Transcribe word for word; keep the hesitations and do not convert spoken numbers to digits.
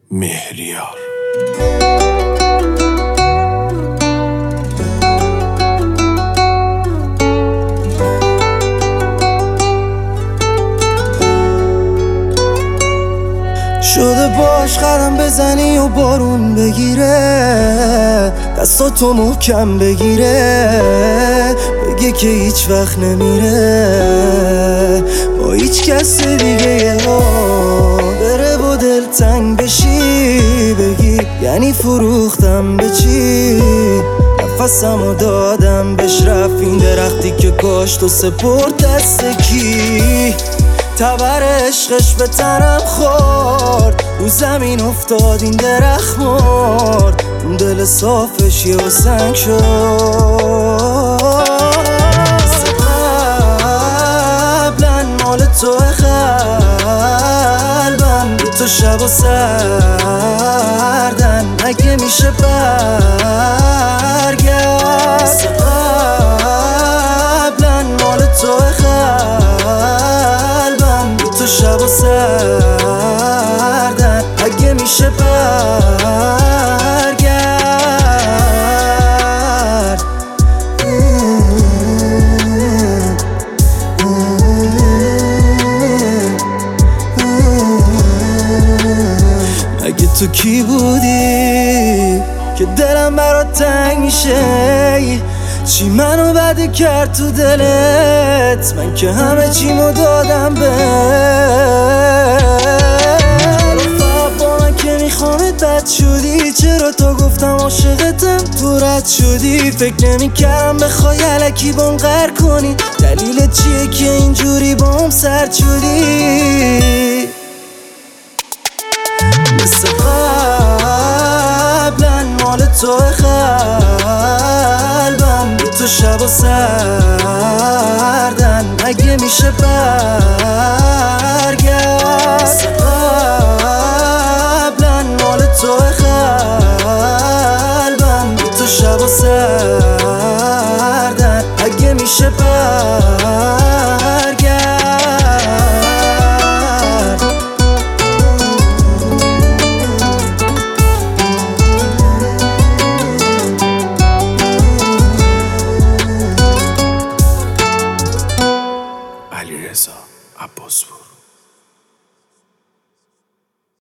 مهریار. شده باش قدم بزنی و بارون بگیره، دستاتو محکم بگیره، بگه که هیچ وقت نمیره با هیچ کس دیگه ها بره و دل تنگ بشی، بگی یعنی فروختم به چی، نفسمو دادم بهش، رفت این درختی که کاشت و سپرد دست کی، تبر عشقش به تنم خورد، رو زمین افتاد این درخت مرد، اون دل صافش یه و سنگ شد. قبلا مال توه قلبم، تو شب و سردن اگه میشه برگرد، قبلا مال توه قلبم، تو شب و سردن اگه میشه برگرد. اگه تو کی بودی که دلم برات تنگ میشه، چی منو بده کرد تو دلت، من که همه چیمو دادم به با من که میخوامت بد شدی، چرا تا گفتم عاشقتم تو رد شدی، فکر نمیکردم بخوای الکی بام غر کنی، دلیلت چیه که اینجوری بام سرد شدی، مثل قبلا مال توه قلبم، تو شب و سردن اگه میشه برگرد، قبلا مال توه قلبم، تو شب و سردن اگه میشه